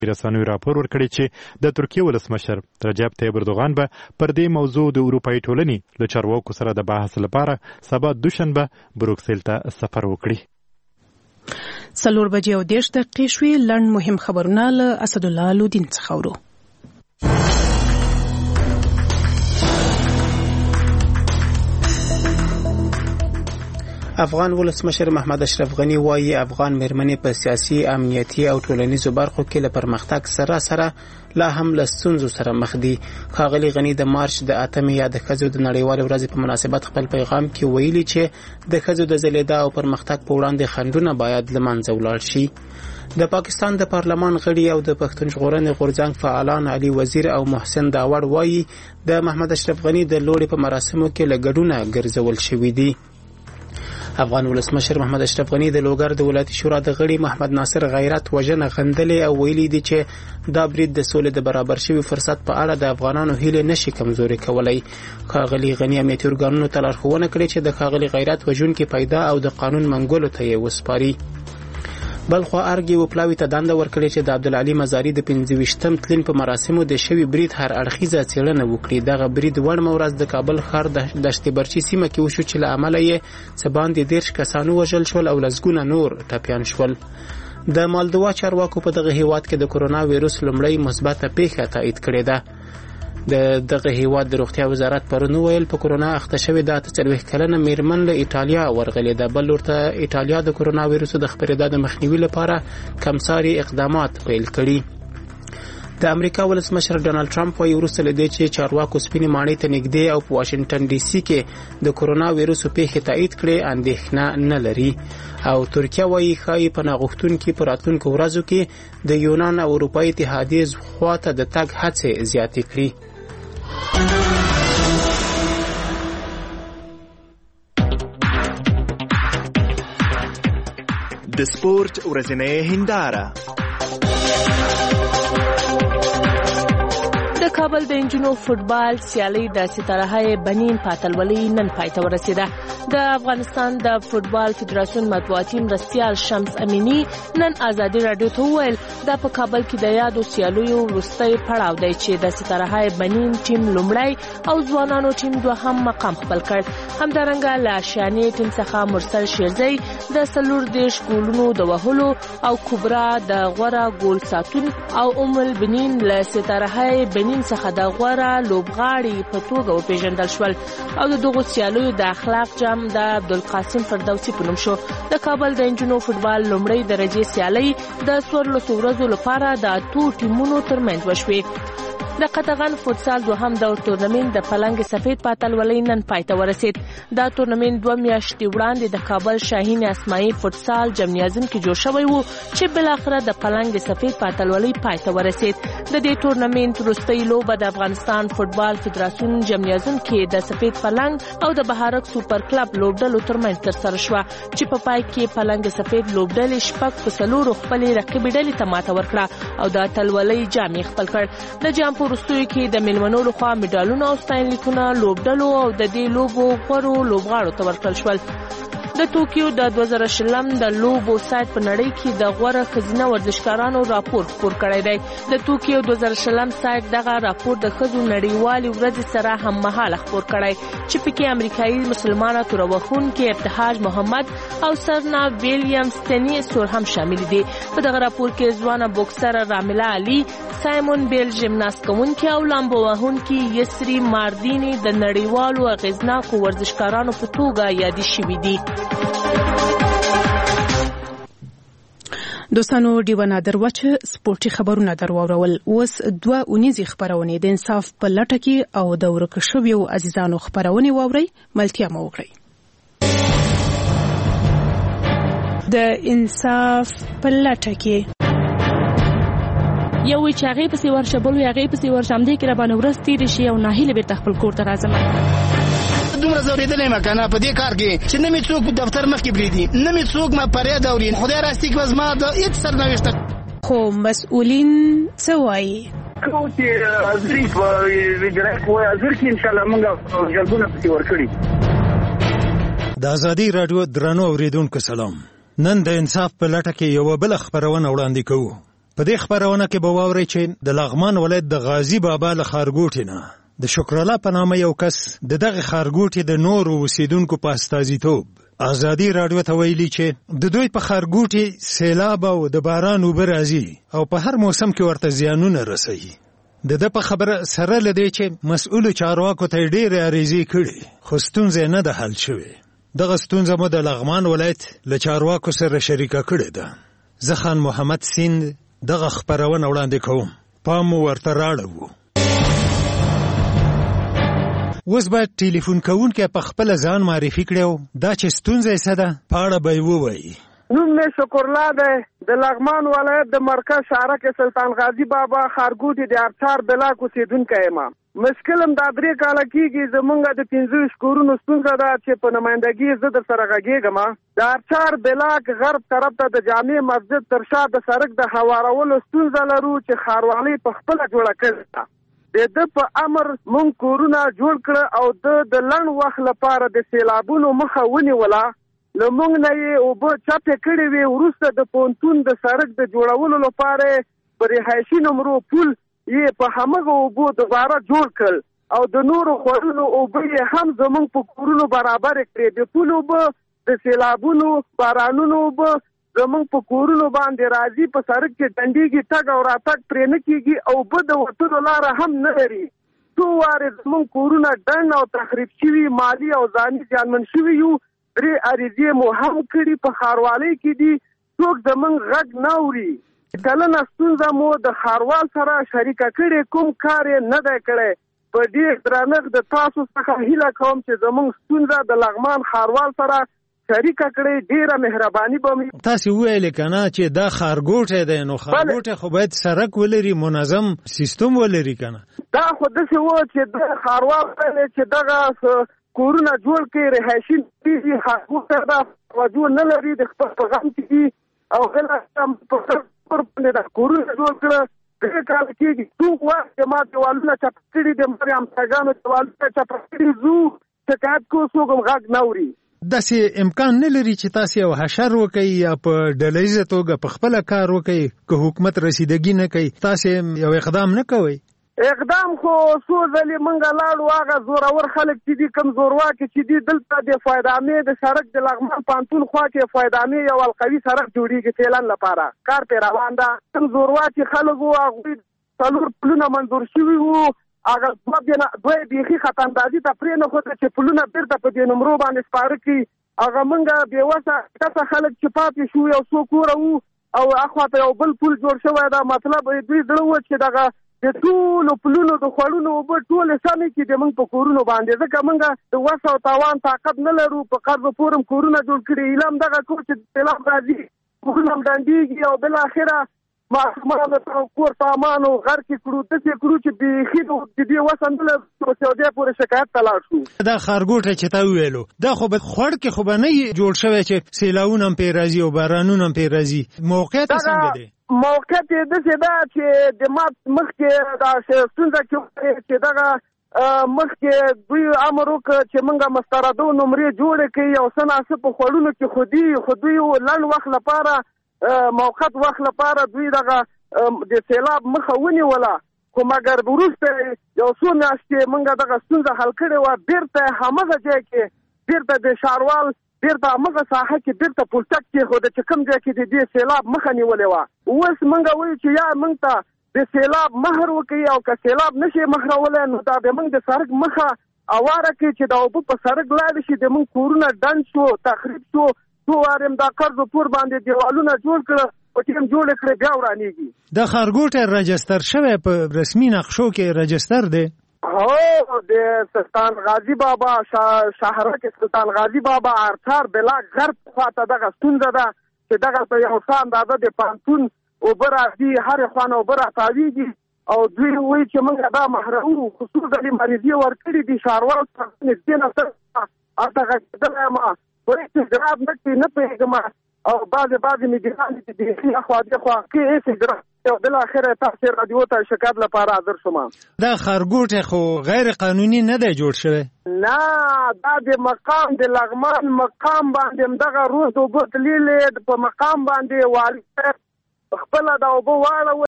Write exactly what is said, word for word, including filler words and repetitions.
رسنیو راپور ورکړی چې د ترکیه ولسمشر رجب طیب اردوغان به پر دې موضوع د اروپایي ټولنې له چارواکو سره د بحث لپاره سبا دوشنبه بروکسل ته سفر وکړي. څلور بجې او دېرش دقیقې شوې. لنډ مهم خبرونه له اسدالله لودین څخه اورو. افغان ولسمشر محمد اشرف غنی وایي افغان مېرمنې په سیاسي، امنیتي او ټولنیزو برخو کې له پرمختګ سره سره لا هم له ستونزو سره مخ دي. ښاغلي غنی د مارچ د اتمې یا د ښځو د نړیوالې ورځې په مناسبت خپل پیغام کې ویلي چې د ښځو د ځلېدا او پرمختګ په وړاندې خنډونه باید له منځه ولاړ شي. د پاکستان د پارلمان غړي او د پښتون ژغورنې غورځنګ فعالان علي وزیر او محسن داوړ وایي د محمد اشرف غنی د لوړې په مراسمو کې له ګډونه ګرځول شوي دي. افغان ولسمشر محمد اشرف غنی د لوګر د ولایتي شورا د غړي محمد ناصر غیرت وژنه غندلې او ویلي دي چې دا برید د سولې د برابر شوي فرصت په اړه د افغانانو هیله نشي کمزوري کولای. ښاغلي غنی امنیتي ارګانونو ته لارښوونه کړې چې د ښاغلي غیرت وژونکي پیدا او د قانون منګولو ته یې وسپاري. بلخوا ارګي وپلاوي ته دنده ورکړې چې د عبدالعلي مزاري د پنځه ویشتم تلین په مراسمو د شوي برید هر اړخیزه څېړنه وکړي. دغه برید وړمه ورځ د کابل ښار د دشت برچي سیمه کې وشو چې له امله یې څه باندې دېرش کسان ووژل شول او لسګونه نور ټپیان شول. د مالدوا چارواکو په دغه هیواد کې د کورونا ویروس لومړی مثبته پیښه تایید کړې ده. د دغه هیواد د روغتیا وزارت پرون ویل په کورونا اخته شوې د اته څلوېښت کلنه میرمن له ایټالیا ورغلې ده. بل ورته ایټالیا د کورونا ویروس د خپرېدا د مخنیوي لپاره کمساري اقدامات پیل کړي. د امریکا ولسمشر ډانلډ ټرمپ وايي وروسته له دې چې چارواکو سپینې ماڼۍ ته نږدې او په واشنګټن ډي سي کې د کورونا ویروس پیښې تایید کړې اندېښنه نه لري. او ترکیه وايي ښایي پناه غوښتونکي په راتلونکو ورځو کې د یونان او اروپایي اتحادیې خواته د تګ هڅې زیاتې کړي. د سپورت ورځنۍ هنداره. د کابل د انجونو فوتبال سیالي د ستاره بنین په اتلولۍ نن پای ته ورسېده. د افغانستان د فوتبال فدراسیون مطبوعاتي مرستیال شمس امینی نن ازادي رادیو ته وویل دا په کابل کې د یادو سیالیو وروستی پړاو دی چې د ستاره بنین ټیم لومړی او ځوانانو ټیم دوهم مقام خپل کړ. همدارنګه له اشیانې ټیم څخه مرسل شیرزی د څلور دېرش ګولونو د وهلو او کبرا د غوره ګول ساتون او ام البنین له ستاره بنین څخه د غوره لوبغاړي په توګه وپیژندل شول او د دغو سیالیو د اخلاق جام د عبدالقاسم فردوسي په نوم شو. د کابل د انجونو فوتبال لومړی درجې سیالۍ د څوارلسو ورځو لپاره د اتو ټیمونو ترمنځ وشوې. د قطغن فوتسال دوهم دور تورنمنت د پلنګ سفید په اتلولۍ نن پای ته ورسید. دا تورنمنت دوه میاشتې وړاندې د کابل شاهین اسماعیل فوتسال جمنیازم کې جوړ شوی و چې بلاخره د پلنګ سفید په اتلولۍ پای ته ورسید. د دې تورنمنت وروستۍ لوبه د افغانستان فوتبال فدراسیون جمنیازم کې د سفید پلنګ او د بهارک سوپر کلب لوبډلو ترمنځ ترسره شوه چې په پای کې پلنګ سفید لوبډلې شپږ په څلورو خپلې رقیبې ډلې ته ماته ورکړه او د اتلولۍ جام یې خپل کړ. د جام په وروستیو کې د میلمنو لخوا میډالونه او ستاینلیکونه لوبډلو او د دې لوبو غوړو لوبغاړو ته ورکړل شول. د ټوکیو د دوه زره شلم د لوبو سایت په نړۍ کې د غوره ښځینه ورزشکارانو راپور خپور کړی دی. د ټوکیو دوه زره شلم سایت دغه راپور د ښځو نړیوالې ورځې سره هممهاله خپور کړی چې پکې امریکایي مسلمانه توروهونکې ابتهاج محمد او سرنا ویلیامز ټینیس هم شامل دي. په دغه راپور کې ځوانه بوکسر رامیلا علي، سایمون بیل ژمناست کوونکې او لامبو وهونکې یسری ماردینی د نړیوالو اغیزناکو ورزشکارانو په توګه یادې شوي دي. دوستانو ډیوه نادر وچ سپورتي خبرونه درواورول. اوس دوه اونیزې خبرونه د انصاف په لټه کې او د ورک شویو عزیزانو خبرونه واوري. ملتیا مو وکړئ. د انصاف په لټه کې یو چې هغه په سی ورشه بل هغه په سی ورشه هم دې کې را باندې ورس تیر شي او ناهیله به تخپل کور ته راځم. دومره زوریدلې ما کنه په دې کار کې چې نه می څوک دفتر مخ کې بریدي، نه می څوک ما پرې دورین خدای راستي کې وز ما د هیڅ سرنوشت. خو مسؤلین څه وایي؟ کو چې ازري په ویډرک وای ازر کې ان شاء الله موږ جلبونه پتی ورکړي. د ازادي رادیو درنو اوریدونکو سلام. نن د انصاف په لټه کې یو بل خبرونه وړاندې کوو. په دې خبرونه کې به واورئ چې د لغمان ولایت د غازی بابا له ښارګوټي نه د شکرالله په نامه یو کس د دغه ښارګوټي د نورو اوسیدونکو په استازیتوب ازادي راډیو ته ویلي چې د دوی په ښارګوټي سیلاب او د باران اوبه راځي او په هر موسم کې ورته زیانونه رسوي. د ده په خبره سره له دې چې مسؤلو چارواکو ته یې ډېرې عریضې کړي خو ستونزه نه ده حل شوې. دغه ستونزه مو د لغمان ولایت له چارواکو سره شریکه کړې ده. زه خان محمد سیند دغه خبرونه وړاندې کوم. پام مو ورته راړو. اوس به ټلیفون کوونکی په خپله ځان معرفي کړی او دا چې ستونزه یې څه ده په اړه به یې ووایي. نوم مې شکرالله دی، د لغمان ولایت د مرکز شهرک سلطان غازی بابا ښارګوټي د ارچار بلاک اوسېدونکی یم. مشکل هم دا درې کاله کېږي زمونږ د پنځه ویشت کورونو ستونزه ده چې په نمایندګي زه در سره غږېږم. د ارچار بلاک غرب طرف ته د جامع مسجد تر شا د سړک د هوارولو ستونزه لرو چې ښاروالۍ په خپله جوړه کړې ده. د ده په امر مونږ کورونه جوړ کړه او د د لنډ وخت لپاره د سیلابونو مخه ونیوله. له مونږ نه یې اوبه چپې کړې وې. وروسته د پونتون د سړک د جوړولو لپاره په رهایشي نمرو پل یې په همغه اوبو دوباره جوړ کړل او د نورو خوړونو اوبه یې هم زمونږ په کورونو برابر کړې. د پل اوبه د سیلابونو بارانونو اوبه زمونږ په کورونو باندې راځي، په سړک کې ډنډېږي، تګ او راتګ پرې نه کېږي او اوبه د وتلو لاره هم نه لري. څو وارې زمونږ کورونه ډنډ او تخریب شوي، مالي او ځاني زیانمن شوي یو. درې عریضې مو هم کړي، په ښاروالۍ کې دي، څوک زمونږ غږ نه اوري. کلنه ستونزه مو د ښاروال سره شریکه کړې، کوم کار یې نه دی کړی. په ډېر درنښت د تاسو څخه هیله کوم چې زمونږ ستونزه د لغمان ښاروال سره شریکه کړې. ډېره مهرباني به مې. تاسې وویلې که نه چې دا ښارګوټی دی، نو ښارګوټی خو باید سړک ولري، منظم سیستم ولري که نه؟ دا خو داسې و چې د ښاروال ویلې چې دغه کورونه جوړ کړي، رهایشي دي، ښارګوټی دا توجه نه لري، د خپل په غم کې دي او بله باندې دا کورونه جوړ کړه. درې کاله کېږي څوک وایي چې ما دیوالونه چپه کړي دي، ما همسایګانو دیوالونه چپه کړي، ځو شکایت کوو، څوک هم غږ نه اوري. داسې امکان نه لري چې تاسې یو حشر وکئ یا په ډله ییزه توګه په خپله کار وکئ، که حکومت رسیدګي نه کوي تاسې یو اقدام نه کوئ؟ اقدام خو څو ځلې موږ لاړو، هغه زورور خلک چې دي، کوم زورواکي چې دي، دلته د فایدامې د سړک د لغمان پانتون خوا کې فایدامې یو القوي سړک جوړېږي تیلن لپاره، کار پرې روان ده. کوم زورواکي خلک وو، هغوی څلور پلونه منظور شوي وو، هغه دوه یې بیخي خطاندازي ته پرېنښوده چې پلونه بېرته په دې نمرو باندې سپاره کړي. هغه موږ بېوسه کسه خلک چې پاتې شو، یو څو کوره وو او اخواته یو بل پل جوړ شوی ده. مطلب دوی زړه و چې دغه د ټولو پلونو د خوړونو اوبه ټولې سمې کړي د موږ په کورونو باندې، ځکه موږ د وس او تاوان طاقت نه لرو. په قرض و پور هم کورونه جوړ کړي، ایله هم دغه کور چې سیلاب راځي کورونه هم ډنډېږي او بالاخره ماشومانو ته کور سامان او غر کې کړو، داسې کړو چې بیخي د دې وس هم نه لرو چې سعودیه پورې شکایت ته لاړ شو. دا ښارګوټی چې تا وویلو دا خو به خوړ کې خو به نه جوړ شوی چې سیلاونه هم پرې راځي او بارانونه هم پرې راځي. موقعیت یې څنګه دی؟ موقعیت یې داسې ده چې د ما مخکې دا ستونزه کې چې دغه مخکې دوی امر وکړ چې موږ مستردو نمرې جوړې کړي او څه ناڅه په خوړونو کې خو دوی خو دوی لنډ وخت لپاره موقت وخت لپاره دوی دغه د سیلاب مخه ونیوله، خو مګر وروسته یو څو میاشتې موږ دغه ستونزه حل کړې وه، بېرته همغه ځای کې بېرته د ښاروال بېرته همغه ساحه کې بېرته پلچک کېښوده چې کوم ځای کې د دې سیلاب مخه نیولې وه. اوس موږ وایو چې یا موږ ته د سیلاب مهر وکړي او که سیلاب نشي مهرولی نو دا به موږ د سړک مخه اواره کړي چې دا اوبه په سړک لاړې شي، د موږ کورونه ډنډ شو، تخریب شو، څو وارې هم دا قرض و پور باندې دیوالونه جوړ کړه، په ټیم جوړې کړې، بیا ورانېږي. دا ښارګوټی رجستر شوی په رسمي نقشو کې رجستر دی؟ هو د سلطان غازی بابا شهرک سلطان غازی بابا ارچار بلاک غرب خواته دغه ستونزه ده چې دغه په یو څه اندازه د پانتون اوبه راځي، هرې خوا نه اوبه راتاویږي او دوی وایي چې موږ دا محروم خصوصا د مریضي ورکړي دي. ښاروال سره نږدې نه هلته غږېدلی یم، خو هېڅ اجرات نه کوي، نه پوهېږم او بعضې بعضې مدیران دي چې بیخي اخوا دېخوا کوي، هېڅ اجرات او بالاخره تاسې راډیو ته شکایت لپاره حاضر شوم. دا ښارګوټی خو غیر قانوني نه دی جوړ شوی؟ نه، دا د مقام د لغمان مقام باندې همدغه روز اوبه تللې، په مقام باندې والي خپل دا اوبه واړه